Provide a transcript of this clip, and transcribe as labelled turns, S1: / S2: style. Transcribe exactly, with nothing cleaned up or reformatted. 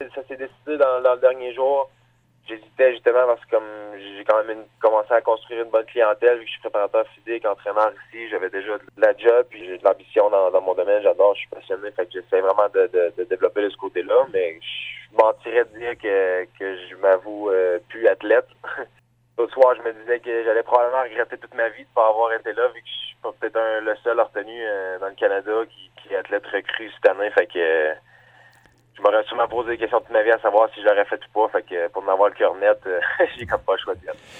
S1: ça s'est décidé dans, dans le dernier jour. J'hésitais justement parce que comme j'ai quand même une, commencé à construire une bonne clientèle, vu que je suis préparateur physique, entraîneur ici, j'avais déjà de la job, puis j'ai de l'ambition dans, dans mon domaine, j'adore, je suis passionné, fait que j'essaie vraiment de, de, de développer de ce côté-là, mais je mentirais de dire que, que je m'avoue euh, plus athlète. L'autre soir, je me disais que j'allais probablement regretter toute ma vie de ne pas avoir été là, vu que je suis peut-être un, le seul retenu euh, dans le Canada qui, qui est athlète recru cette année, fait que euh, je m'aurais sûrement posé des questions toute ma vie à savoir si je l'aurais fait ou pas. Fait que pour en avoir le cœur net, euh, j'ai comme pas le choix de dire.